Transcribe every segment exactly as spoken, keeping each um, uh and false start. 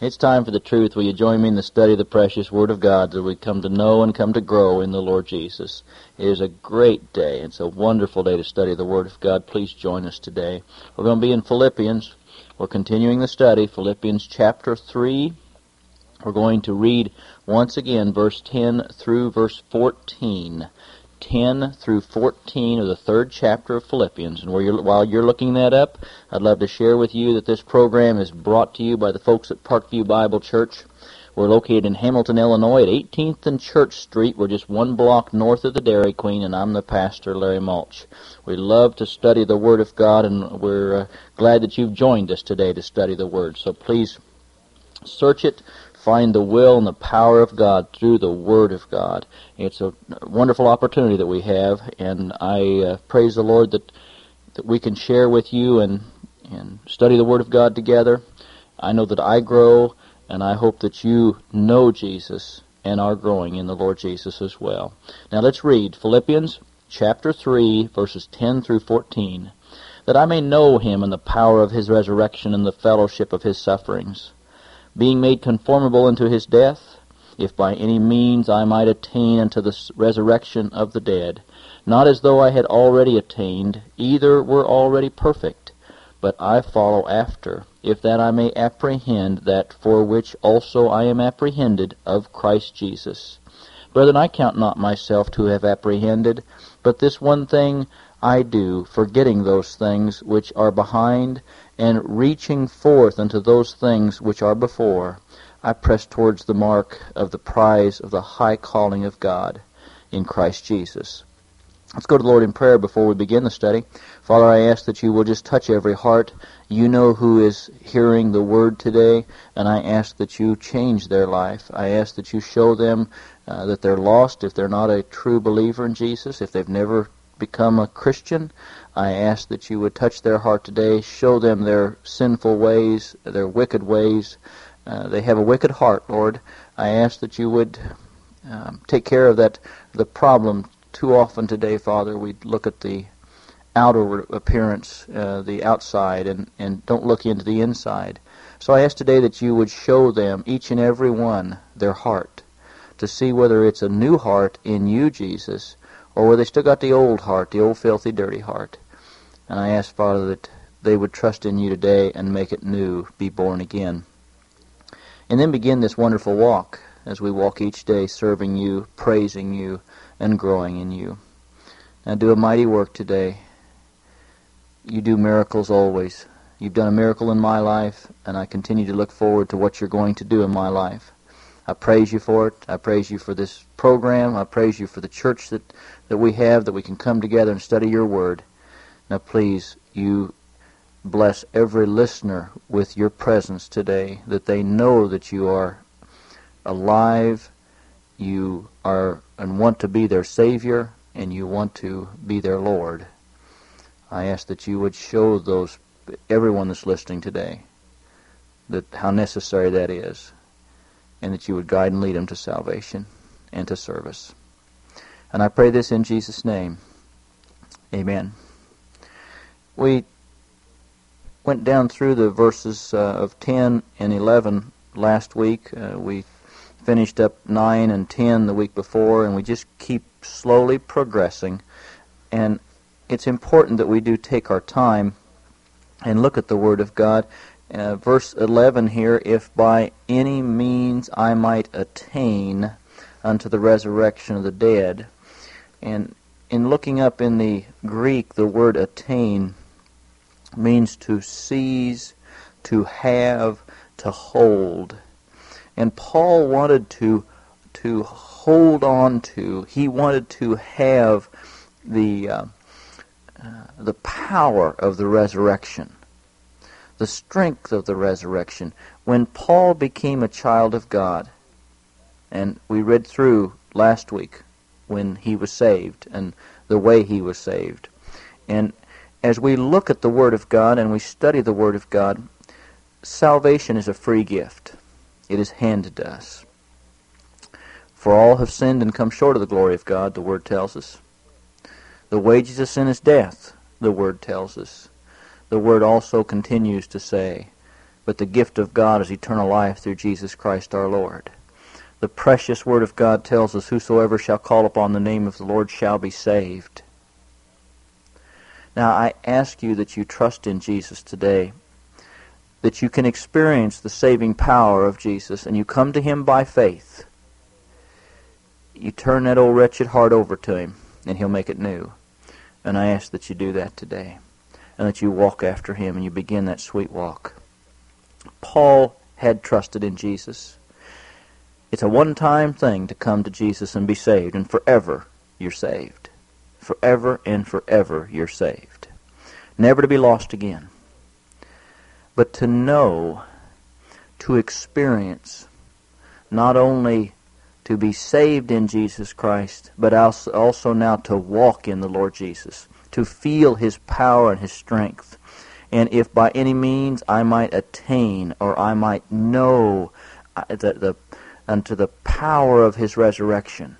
It's time for the truth. Will you join me in the study of the precious Word of God that we come to know and come to grow in the Lord Jesus? It is a great day. It's a wonderful day to study the Word of God. Please join us today. We're going to be in Philippians. We're continuing the study, Philippians chapter three. We're going to read once again verse ten through verse fourteen. ten through fourteen of the third chapter of Philippians. And where you're, while you're looking that up, I'd love to share with you that this program is brought to you by the folks at Parkview Bible Church. We're located in Hamilton, Illinois at eighteenth and Church Street. We're just one block north of the Dairy Queen, and I'm the pastor, Larry Mulch. We love to study the Word of God, and we're uh, glad that you've joined us today to study the Word. So please search it. Find the will and the power of God through the Word of God. It's a wonderful opportunity that we have, and I uh, praise the Lord that, that we can share with you and, and study the Word of God together. I know that I grow, and I hope that you know Jesus and are growing in the Lord Jesus as well. Now let's read Philippians chapter three, verses ten through fourteen. That I may know Him and the power of His resurrection and the fellowship of His sufferings, being made conformable unto His death, if by any means I might attain unto the resurrection of the dead. Not as though I had already attained, either were already perfect, but I follow after, if that I may apprehend that for which also I am apprehended of Christ Jesus. Brethren, I count not myself to have apprehended, but this one thing I do, forgetting those things which are behind, and reaching forth unto those things which are before, I press towards the mark of the prize of the high calling of God in Christ Jesus. Let's go to the Lord in prayer before we begin the study. Father, I ask that you will just touch every heart. You know who is hearing the Word today, and I ask that you change their life. I ask that you show them uh, that they're lost if they're not a true believer in Jesus, if they've never become a Christian. I ask that you would touch their heart today, show them their sinful ways, their wicked ways. Uh, they have a wicked heart, Lord. I ask that you would um, take care of that, the problem. Too often today, Father, we look at the outer appearance, uh, the outside, and, and don't look into the inside. So I ask today that you would show them, each and every one, their heart, to see whether it's a new heart in you, Jesus, or whether they still got the old heart, the old filthy, dirty heart. And I ask, Father, that they would trust in you today and make it new, be born again. And then begin this wonderful walk as we walk each day serving you, praising you, and growing in you. Now do a mighty work today. You do miracles always. You've done a miracle in my life, and I continue to look forward to what you're going to do in my life. I praise you for it. I praise you for this program. I praise you for the church that, that we have, that we can come together and study your word. Now please, you bless every listener with your presence today, that they know that you are alive, you are and want to be their Savior, and you want to be their Lord. I ask that you would show those, everyone that's listening today, that how necessary that is, and that you would guide and lead them to salvation and to service. And I pray this in Jesus' name. Amen. We went down through the verses uh, of ten and eleven last week. Uh, we finished up nine and ten the week before, and we just keep slowly progressing. And it's important that we do take our time and look at the Word of God. Uh, verse eleven here, if by any means I might attain unto the resurrection of the dead. And in looking up in the Greek, the word attain means to seize, to have, to hold. And Paul wanted to to hold on to, he wanted to have the uh, uh, the power of the resurrection, the strength of the resurrection. When Paul became a child of God, and we read through last week when he was saved and the way he was saved. And as we look at the Word of God and we study the Word of God, salvation is a free gift. It is handed to us. For all have sinned and come short of the glory of God, the Word tells us. The wages of sin is death, the Word tells us. The Word also continues to say but the gift of God is eternal life through Jesus Christ our Lord. The precious Word of God tells us, whosoever shall call upon the name of the Lord shall be saved. Now I ask you that you trust in Jesus today, that you can experience the saving power of Jesus, and you come to Him by faith. You turn that old wretched heart over to Him, and He'll make it new. And I ask that you do that today, and that you walk after Him, and you begin that sweet walk. Paul had trusted in Jesus. It's a one-time thing to come to Jesus and be saved, and forever you're saved. Forever and forever you're saved. Never to be lost again. But to know, to experience, not only to be saved in Jesus Christ, but also now to walk in the Lord Jesus, to feel His power and His strength. And if by any means I might attain, or I might know the, the, unto the power of His resurrection,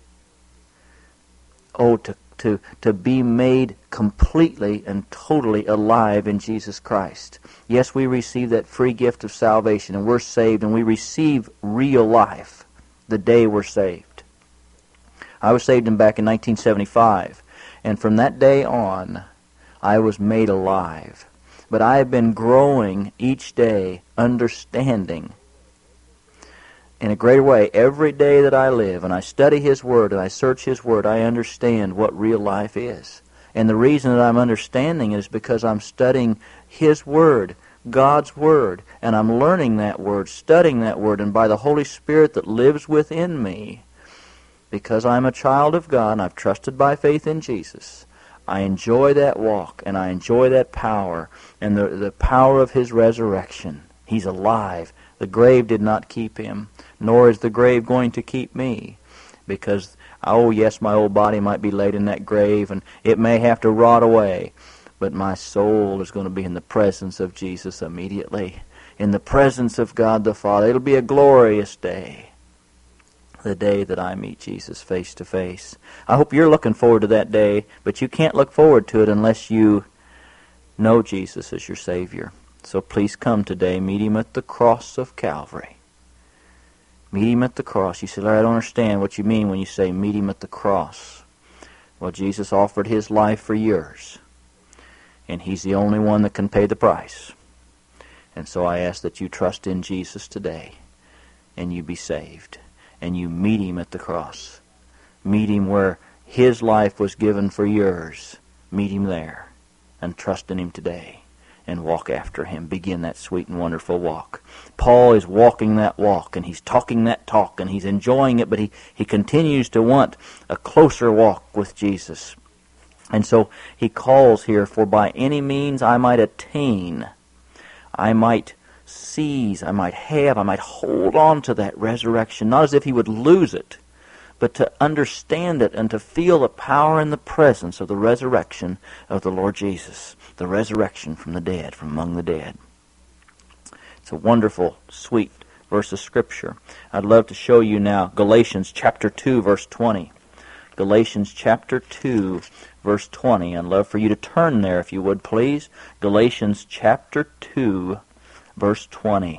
oh, to, to, to be made completely and totally alive in Jesus Christ. Yes, we receive that free gift of salvation, and we're saved, and we receive real life the day we're saved. I was saved in back in nineteen seventy-five, and from that day on, I was made alive. But I have been growing each day, understanding in a greater way every day that I live, and I study His Word, and I search His Word, I understand what real life is. And the reason that I'm understanding it is because I'm studying His Word, God's Word, and I'm learning that Word, studying that Word, and by the Holy Spirit that lives within me, because I'm a child of God and I've trusted by faith in Jesus, I enjoy that walk, and I enjoy that power, and the, the power of His resurrection. He's alive. The grave did not keep Him, nor is the grave going to keep me, because, oh yes, my old body might be laid in that grave, and it may have to rot away, but my soul is going to be in the presence of Jesus immediately, in the presence of God the Father. It'll be a glorious day, the day that I meet Jesus face to face. I hope you're looking forward to that day, but you can't look forward to it unless you know Jesus as your Savior. So please come today, meet Him at the cross of Calvary. Meet Him at the cross. You say, Larry, I don't understand what you mean when you say meet Him at the cross. Well, Jesus offered His life for yours, and He's the only one that can pay the price. And so I ask that you trust in Jesus today, and you be saved, and you meet Him at the cross. Meet Him where His life was given for yours. Meet Him there, and trust in Him today, and walk after Him. Begin that sweet and wonderful walk. Paul is walking that walk, and he's talking that talk, and he's enjoying it, but he, he continues to want a closer walk with Jesus. And so he calls here, for by any means I might attain, I might seize, I might have, I might hold on to that resurrection, not as if he would lose it, but to understand it and to feel the power and the presence of the resurrection of the Lord Jesus, the resurrection from the dead, from among the dead. It's a wonderful, sweet verse of Scripture. I'd love to show you now Galatians chapter two, verse twenty. Galatians chapter two, verse twenty. I'd love for you to turn there, if you would, please. Galatians chapter two, verse twenty.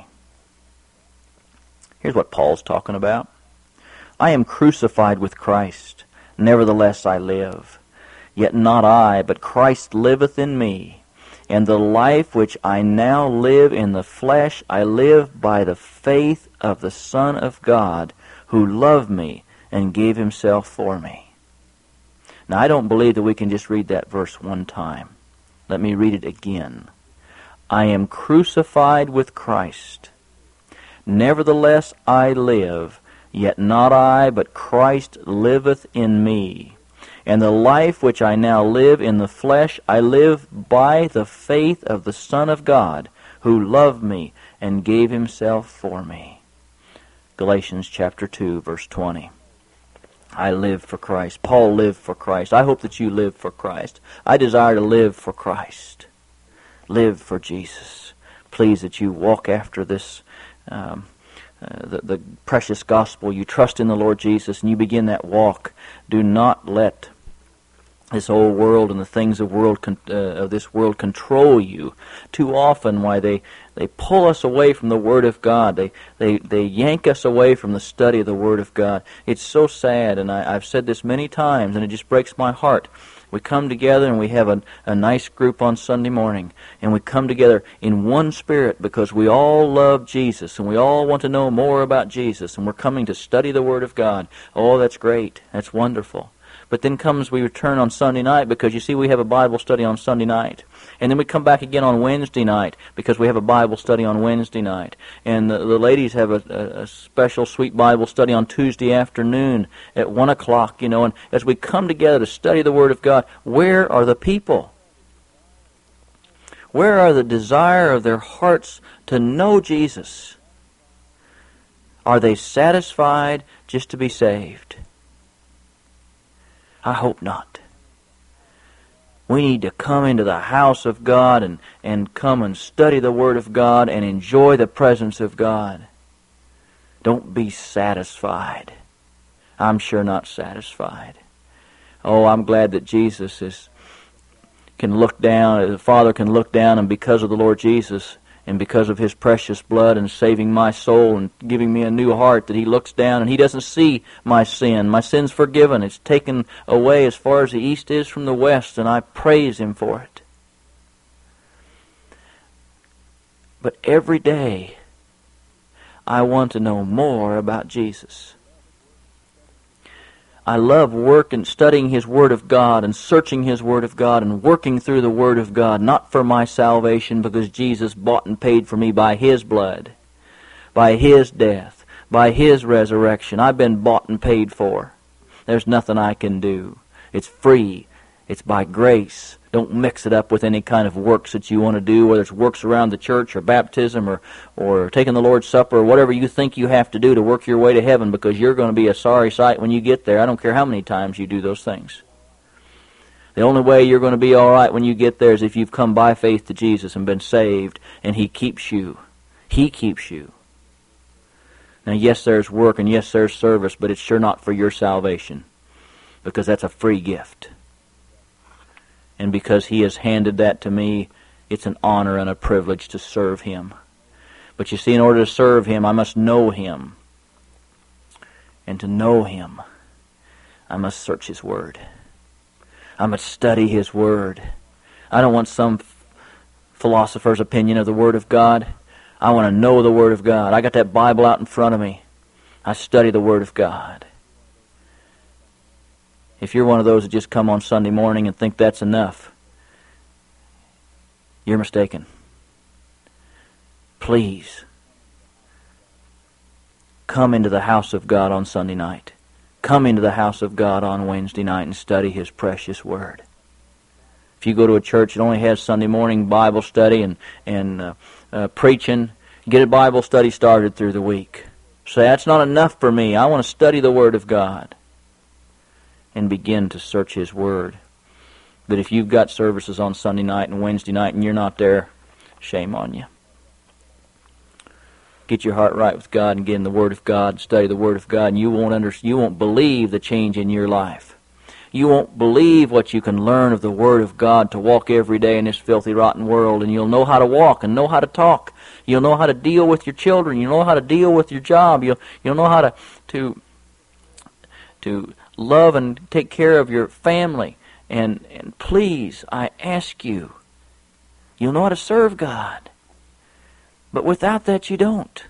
Here's what Paul's talking about. I am crucified with Christ, nevertheless I live. Yet not I, but Christ liveth in me. And the life which I now live in the flesh, I live by the faith of the Son of God, who loved me and gave Himself for me. Now, I don't believe that we can just read that verse one time. Let me read it again. I am crucified with Christ. Nevertheless I live, yet not I, but Christ liveth in me. And the life which I now live in the flesh, I live by the faith of the Son of God, who loved me and gave Himself for me. Galatians chapter two, verse twenty. I live for Christ. Paul lived for Christ. I hope that you live for Christ. I desire to live for Christ. Live for Jesus. Please that you walk after this um, uh, the, the precious gospel. You trust in the Lord Jesus and you begin that walk. Do not let this old world and the things of world con- uh, of this world control you. Too often, why they they pull us away from the Word of God. They they they yank us away from the study of the Word of God. It's so sad, and I, I've said this many times, and it just breaks my heart. We come together and we have a, a nice group on Sunday morning, and we come together in one spirit because we all love Jesus and we all want to know more about Jesus, and we're coming to study the Word of God. Oh, that's great. That's wonderful. But then comes we return on Sunday night because, you see, we have a Bible study on Sunday night. And then we come back again on Wednesday night because we have a Bible study on Wednesday night. And the, the ladies have a, a, a special sweet Bible study on Tuesday afternoon at one o'clock, you know. And as we come together to study the Word of God, where are the people? Where are the desire of their hearts to know Jesus? Are they satisfied just to be saved? I hope not. We need to come into the house of God and, and come and study the Word of God and enjoy the presence of God. Don't be satisfied. I'm sure not satisfied. Oh, I'm glad that Jesus is can look down, the Father can look down, and because of the Lord Jesus, and because of His precious blood and saving my soul and giving me a new heart, that He looks down and He doesn't see my sin. My sin's forgiven. It's taken away as far as the east is from the west, and I praise Him for it. But every day, I want to know more about Jesus. I love work and studying His Word of God and searching His Word of God and working through the Word of God, not for my salvation, because Jesus bought and paid for me by His blood, by His death, by His resurrection. I've been bought and paid for. There's nothing I can do. It's free. It's by grace. Don't mix it up with any kind of works that you want to do, whether it's works around the church or baptism or, or taking the Lord's Supper or whatever you think you have to do to work your way to heaven, because you're going to be a sorry sight when you get there. I don't care how many times you do those things. The only way you're going to be all right when you get there is if you've come by faith to Jesus and been saved, and He keeps you. He keeps you. Now, yes, there's work and yes, there's service, but it's sure not for your salvation, because that's a free gift. And because He has handed that to me, it's an honor and a privilege to serve Him. But you see, in order to serve Him, I must know Him. And to know Him, I must search His Word. I must study His Word. I don't want some philosopher's opinion of the Word of God. I want to know the Word of God. I got that Bible out in front of me. I study the Word of God. If you're one of those that just come on Sunday morning and think that's enough, you're mistaken. Please, come into the house of God on Sunday night. Come into the house of God on Wednesday night and study His precious Word. If you go to a church that only has Sunday morning Bible study and, and uh, uh, preaching, get a Bible study started through the week. Say, that's not enough for me. I want to study the Word of God. And begin to search His Word. But if you've got services on Sunday night and Wednesday night and you're not there, shame on you. Get your heart right with God and get in the Word of God, study the Word of God, and you won't under, you won't believe the change in your life. You won't believe what you can learn of the Word of God to walk every day in this filthy, rotten world, and you'll know how to walk and know how to talk. You'll know how to deal with your children. You'll know how to deal with your job. You'll you'll know how to to to love and take care of your family. And, and please, I ask you, you'll know how to serve God. But without that, you don't.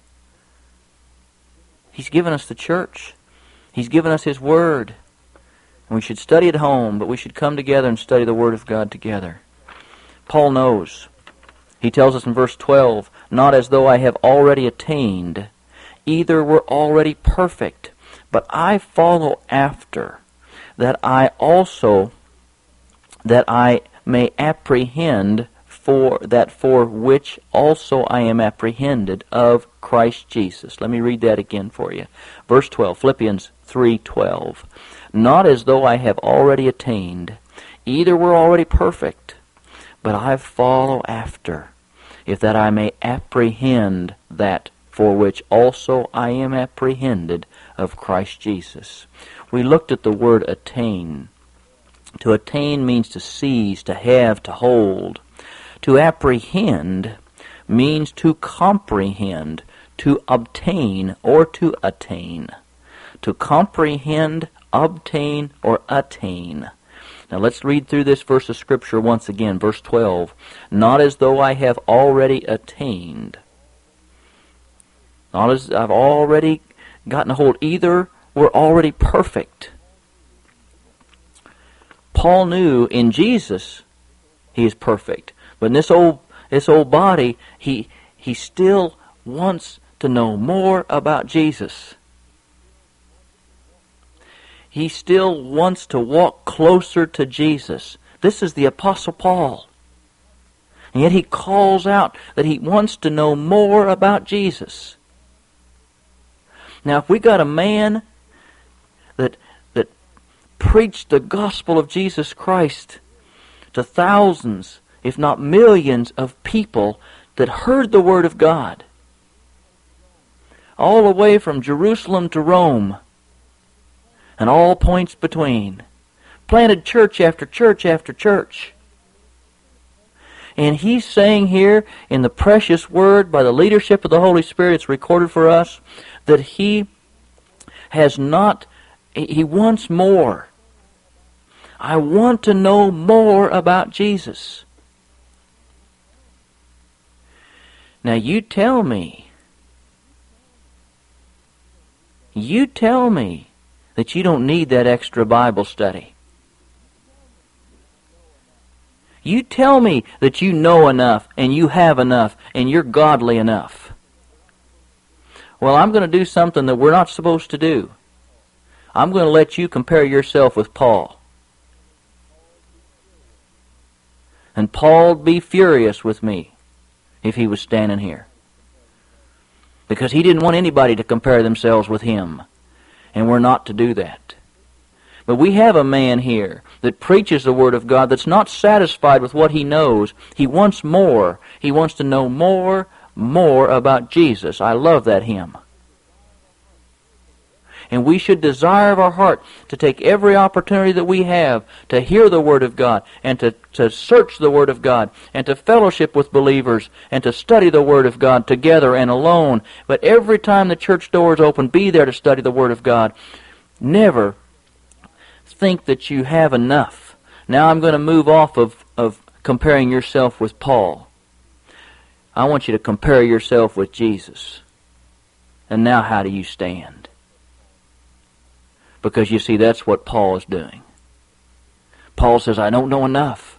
He's given us the church. He's given us His Word. And we should study at home, but we should come together and study the Word of God together. Paul knows. He tells us in verse twelve, not as though I have already attained, either were already perfect, but I follow after, that I also, that I may apprehend for that for which also I am apprehended of Christ Jesus. Let me read that again for you. Verse twelve, Philippians three twelve. Not as though I have already attained, either were already perfect, but I follow after, if that I may apprehend that for which also I am apprehended of Christ Jesus. We looked at the word attain. To attain means to seize, to have, to hold. To apprehend means to comprehend, to obtain, or to attain. To comprehend, obtain, or attain. Now let's read through this verse of Scripture once again, verse twelve. Not as though I have already attained. Not as I've already gotten a hold. Either we're already perfect. Paul knew in Jesus he is perfect. But in this old this old body, he he still wants to know more about Jesus. He still wants to walk closer to Jesus. This is the Apostle Paul. And yet he calls out that he wants to know more about Jesus. Now, if we got a man that that preached the gospel of Jesus Christ to thousands, if not millions, of people that heard the Word of God, all the way from Jerusalem to Rome, and all points between, planted church after church after church. And he's saying here in the precious Word, by the leadership of the Holy Spirit, it's recorded for us, that he has not, he wants more. I want to know more about Jesus. Now you tell me, you tell me that you don't need that extra Bible study. You tell me that you know enough and you have enough and you're godly enough. Well, I'm going to do something that we're not supposed to do. I'm going to let you compare yourself with Paul. And Paul'd be furious with me if he was standing here. Because he didn't want anybody to compare themselves with him. And we're not to do that. But we have a man here that preaches the Word of God that's not satisfied with what he knows. He wants more. He wants to know more, more about Jesus. I love that hymn. And we should desire of our heart to take every opportunity that we have to hear the Word of God and to, to search the Word of God and to fellowship with believers and to study the Word of God together and alone. But every time the church doors open, be there to study the Word of God. Never think that you have enough. Now I'm going to move off of, of comparing yourself with Paul. I want you to compare yourself with Jesus. And now how do you stand? Because you see, that's what Paul is doing. Paul says, I don't know enough.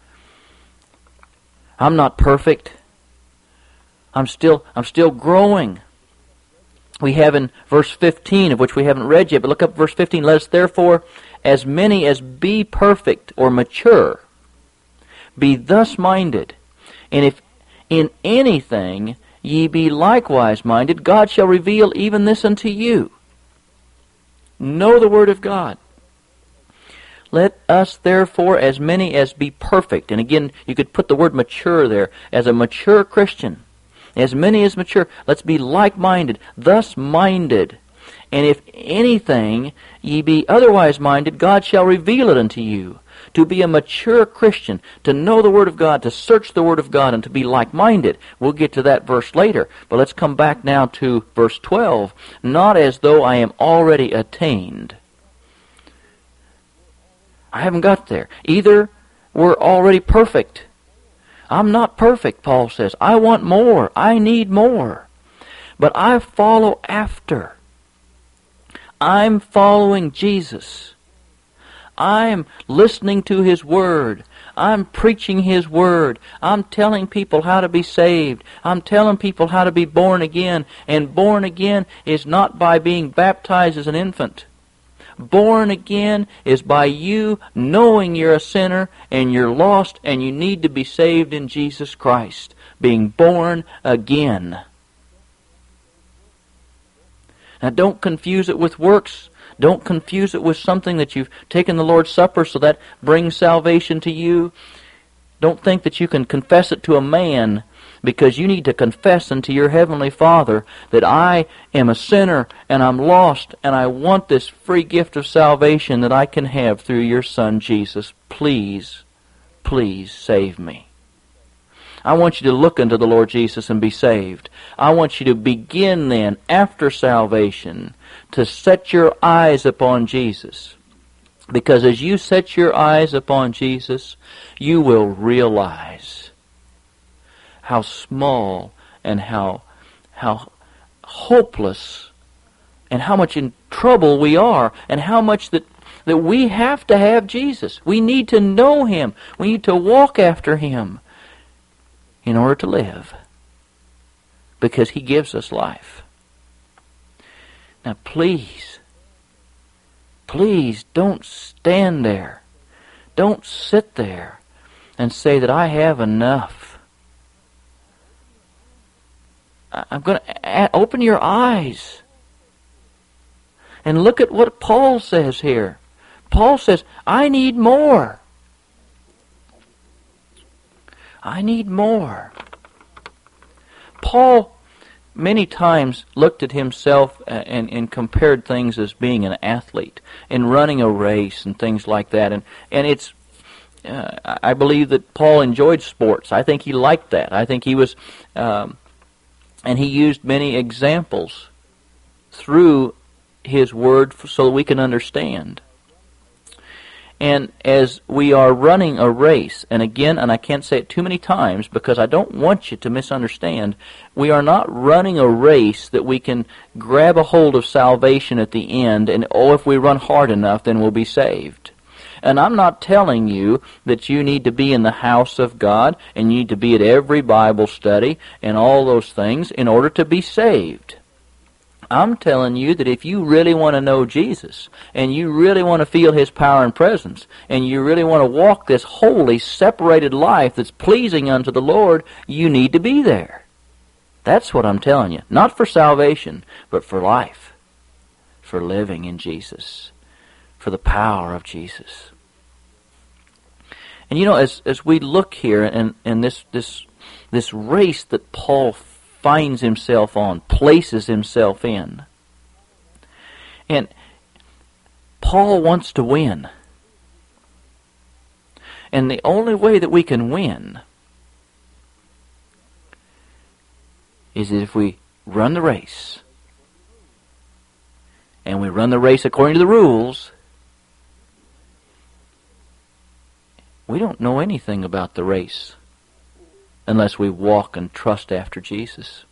I'm not perfect. I'm still, I'm still growing. We have in verse fifteen, of which we haven't read yet, but look up verse fifteen. Let us therefore, as many as be perfect or mature, be thus minded. And if in anything ye be likewise minded, God shall reveal even this unto you. Know the Word of God. Let us therefore, as many as be perfect, and again, you could put the word mature there, as a mature Christian, as many as mature, let's be like-minded, thus minded. And if anything ye be otherwise minded, God shall reveal it unto you. To be a mature Christian, to know the Word of God, to search the Word of God, and to be like-minded. We'll get to that verse later. But let's come back now to verse twelve. Not as though I am already attained. I haven't got there. Either we're already perfect. I'm not perfect, Paul says. I want more. I need more. But I follow after. I'm following Jesus. I'm listening to His Word. I'm preaching His Word. I'm telling people how to be saved. I'm telling people how to be born again. And born again is not by being baptized as an infant. Born again is by you knowing you're a sinner and you're lost and you need to be saved in Jesus Christ. Being born again. Now don't confuse it with works. Don't confuse it with something that you've taken the Lord's Supper so that brings salvation to you. Don't think that you can confess it to a man because you need to confess unto your Heavenly Father that I am a sinner and I'm lost and I want this free gift of salvation that I can have through your Son Jesus. Please, please save me. I want you to look unto the Lord Jesus and be saved. I want you to begin then, after salvation, to set your eyes upon Jesus. Because as you set your eyes upon Jesus, you will realize how small and how, how hopeless and how much in trouble we are, and how much that, that we have to have Jesus. We need to know Him. We need to walk after Him in order to live, because He gives us life. Now please, please don't stand there. Don't sit there and say that I have enough. I'm going to open your eyes and look at what Paul says here. Paul says, I need more. I need more. Paul many times looked at himself and, and compared things as being an athlete and running a race and things like that. And, and it's, uh, I believe that Paul enjoyed sports. I think he liked that. I think he was, um, and he used many examples through his word so that we can understand. And as we are running a race, and again, and I can't say it too many times because I don't want you to misunderstand, we are not running a race that we can grab a hold of salvation at the end and, oh, if we run hard enough, then we'll be saved. And I'm not telling you that you need to be in the house of God and you need to be at every Bible study and all those things in order to be saved. I'm telling you that if you really want to know Jesus, and you really want to feel His power and presence, and you really want to walk this holy, separated life that's pleasing unto the Lord, you need to be there. That's what I'm telling you. Not for salvation, but for life. For living in Jesus. For the power of Jesus. And you know, as as we look here, and, and this, this, this race that Paul finds himself on, places himself in. And Paul wants to win. And the only way that we can win is if we run the race. And we run the race according to the rules. We don't know anything about the race unless we walk and trust after Jesus.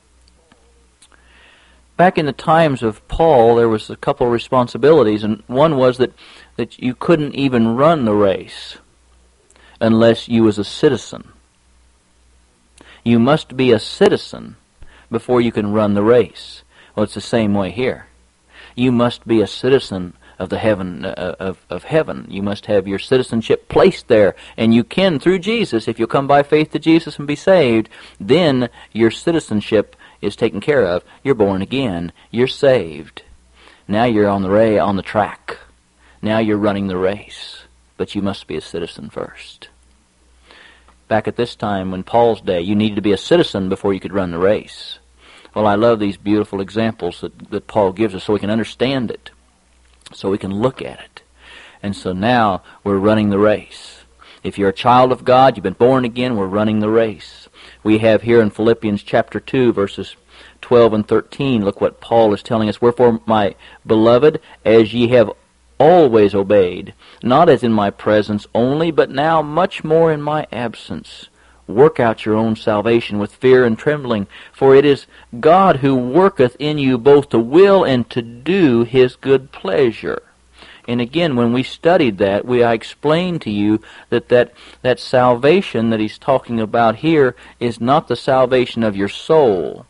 Back in the times of Paul, there was a couple of responsibilities, and one was that, that you couldn't even run the race unless you was a citizen. You must be a citizen before you can run the race. Well, it's the same way here. You must be a citizen of the heaven uh, of, of heaven. You must have your citizenship placed there, and you can through Jesus. If you come by faith to Jesus and be saved, then your citizenship is taken care of. You're born again. You're saved. Now you're on the ray on the track. Now you're running the race, but you must be a citizen first. Back at this time, in Paul's day, you needed to be a citizen before you could run the race. Well, I love these beautiful examples that, that Paul gives us so we can understand it. So we can look at it. And so now we're running the race. If you're a child of God, you've been born again, we're running the race. We have here in Philippians chapter two, verses twelve and thirteen, look what Paul is telling us. Wherefore, my beloved, as ye have always obeyed, not as in my presence only, but now much more in my absence, work out your own salvation with fear and trembling, for it is God who worketh in you both to will and to do His good pleasure. And again, when we studied that, we I explained to you that, that that salvation that he's talking about here is not the salvation of your soul.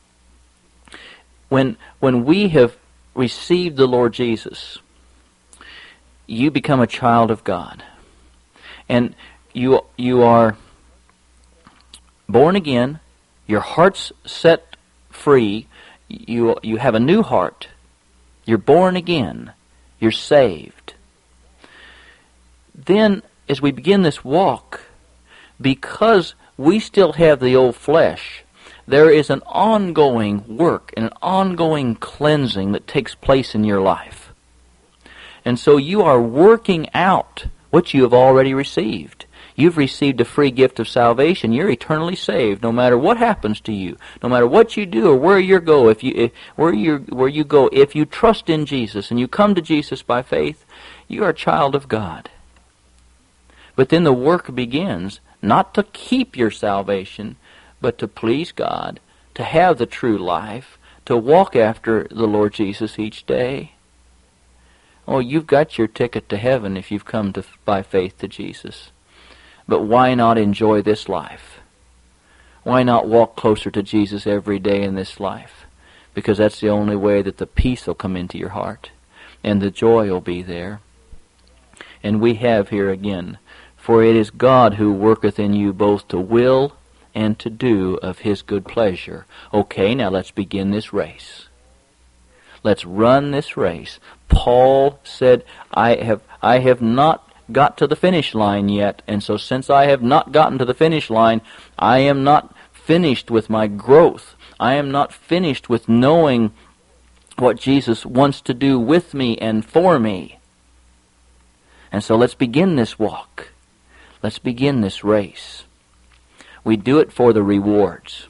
When when we have received the Lord Jesus, you become a child of God. And you you are born again, your heart's set free, you you have a new heart, you're born again, you're saved. Then, as we begin this walk, because we still have the old flesh. There is an ongoing work and an ongoing cleansing that takes place in your life. And so you are working out what you have already received. You've received a free gift of salvation. You're eternally saved, no matter what happens to you, no matter what you do or where you go. If you if, where you where you go, if you trust in Jesus and you come to Jesus by faith, you are a child of God. But then the work begins, not to keep your salvation, but to please God, to have the true life, to walk after the Lord Jesus each day. Oh, you've got your ticket to heaven if you've come to, by faith to Jesus. But why not enjoy this life? Why not walk closer to Jesus every day in this life? Because that's the only way that the peace will come into your heart, and the joy will be there. And we have here again, for it is God who worketh in you both to will and to do of His good pleasure. Okay, now let's begin this race. Let's run this race. Paul said, I have I have not got to the finish line yet, and so since I have not gotten to the finish line, I am not finished with my growth. I am not finished with knowing what Jesus wants to do with me and for me. And so let's begin this walk. Let's begin this race. We do it for the rewards.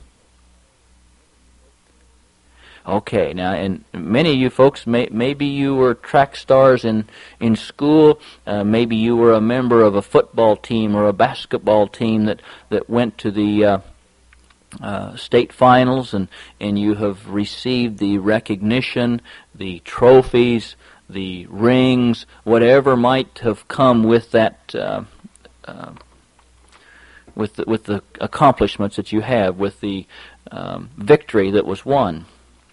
Okay, now, and many of you folks, may, maybe you were track stars in, in school. Uh, maybe you were a member of a football team or a basketball team that, that went to the uh, uh, state finals, and, and you have received the recognition, the trophies, the rings, whatever might have come with that uh, uh, with the, with the accomplishments that you have, with the um, victory that was won.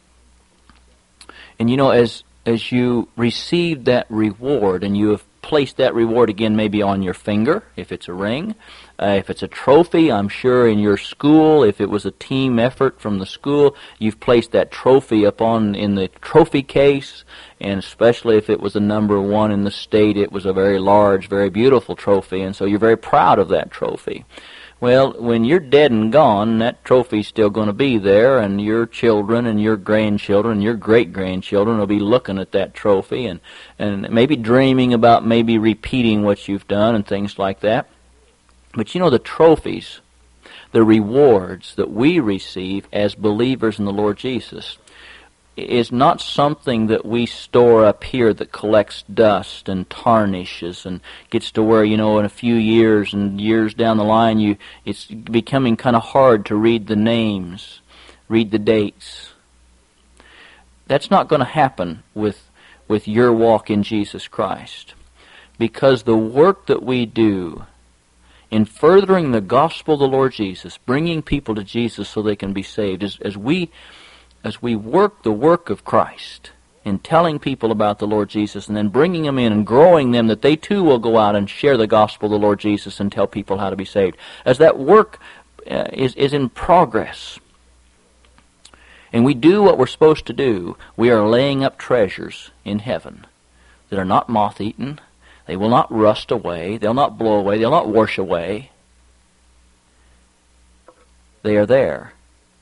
And you know, as as you receive that reward, and you have placed that reward again maybe on your finger, if it's a ring, uh, if it's a trophy, I'm sure in your school, if it was a team effort from the school, you've placed that trophy upon in the trophy case, and especially if it was a number one in the state, it was a very large, very beautiful trophy, and so you're very proud of that trophy. Well, when you're dead and gone, that trophy's still going to be there, and your children and your grandchildren and your great-grandchildren will be looking at that trophy and, and maybe dreaming about maybe repeating what you've done and things like that. But you know, the trophies, the rewards that we receive as believers in the Lord Jesus, is not something that we store up here that collects dust and tarnishes and gets to where, you know, in a few years and years down the line, you it's becoming kind of hard to read the names, read the dates. That's not going to happen with with your walk in Jesus Christ, because the work that we do in furthering the gospel of the Lord Jesus, bringing people to Jesus so they can be saved, as, as we As we work the work of Christ in telling people about the Lord Jesus and then bringing them in and growing them that they too will go out and share the gospel of the Lord Jesus and tell people how to be saved. As that work uh, is, is in progress, and we do what we're supposed to do, we are laying up treasures in heaven that are not moth-eaten. They will not rust away. They'll not blow away. They'll not wash away. They are there.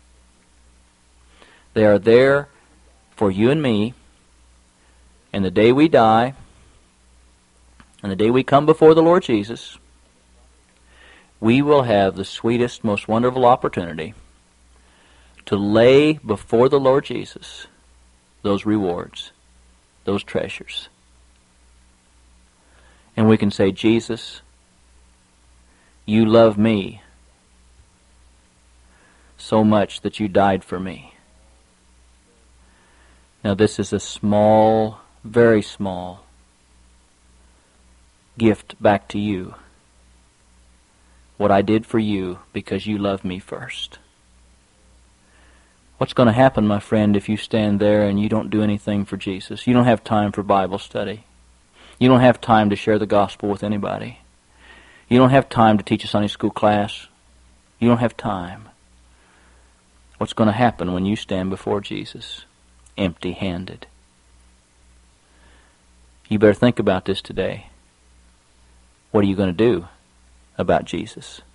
They are there for you and me, and the day we die, and the day we come before the Lord Jesus, we will have the sweetest, most wonderful opportunity to lay before the Lord Jesus those rewards, those treasures. And we can say, Jesus, you love me so much that you died for me. Now this is a small, very small gift back to you. What I did for you because you loved me first. What's going to happen, my friend, if you stand there and you don't do anything for Jesus? You don't have time for Bible study. You don't have time to share the gospel with anybody. You don't have time to teach a Sunday school class. You don't have time. What's going to happen when you stand before Jesus empty-handed? You better think about this today. What are you going to do about Jesus?